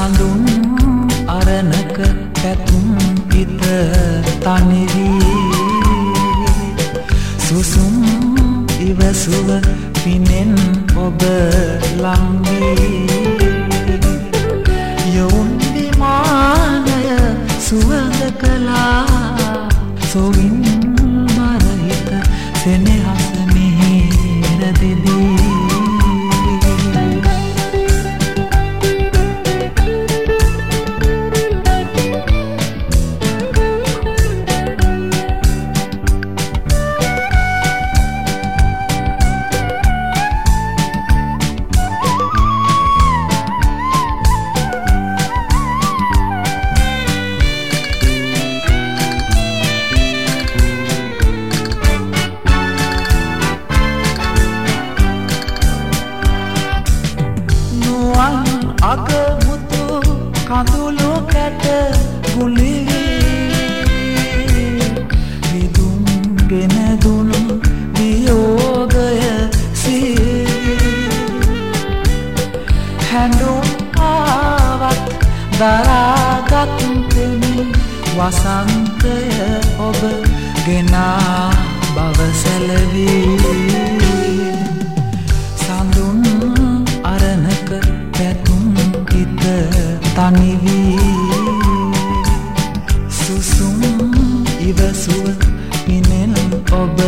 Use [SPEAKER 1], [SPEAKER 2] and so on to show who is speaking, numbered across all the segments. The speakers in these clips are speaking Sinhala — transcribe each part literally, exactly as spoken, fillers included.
[SPEAKER 1] සඳුන් අරණක පැතුම් හිත තනිවී සුසුම් ඉවසුව පිනෙන් ඔබ ලංවී යොවුන් විමානය සුවඳ කළා සොවින් මරහිත සෙනෙහස මිහිර දෙදී අගමුතු කඳුළු කැට ගුලිවී විදුම් ගෙන දුනු වියෝගය සිහි හැඬුම් ආවත් දරාගත් තෙමි වසන්තය ඔබ ගෙනා බව සැලවී සඳුන් අරණක පැතුම් හිත තනිවී සුසුම් ඉවසුව පිනෙන් ඔබ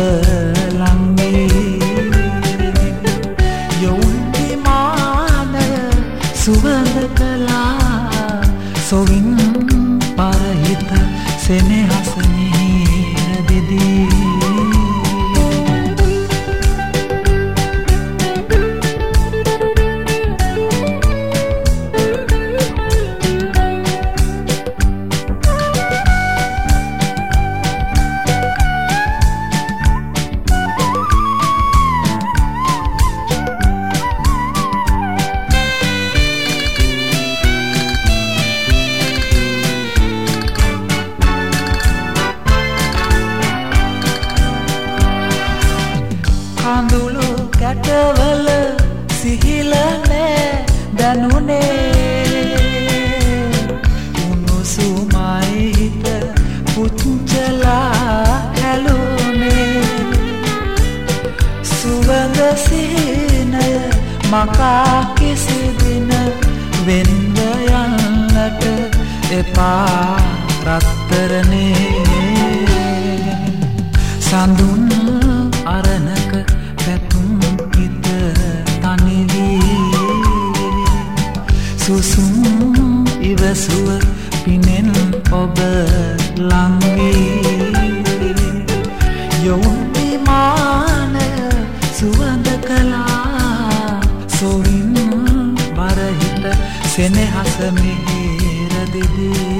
[SPEAKER 1] ලංවී යොවුන් විමානය සුවඳ කළා සොවින් පරහිත සෙනෙහස මිහිර දෙදී කඳුළු කැටවල සිහිල නෑ දැනුනේ උණුසුමයි හිත පුච්චලා හැලුනේ සුවඳ සිහිනය මකා කිසි දින වෙන්ව යන්නට එපා රත්තරනේ සඳුන් අරණක පැතුම් හිත තනිවී සුසුම් ඉවසුව පිනෙන් ඔබ ලංවී යොවුන් විමානය සුවඳ කළා සොවින් බරහිත සෙනෙහස මිහිර දෙදී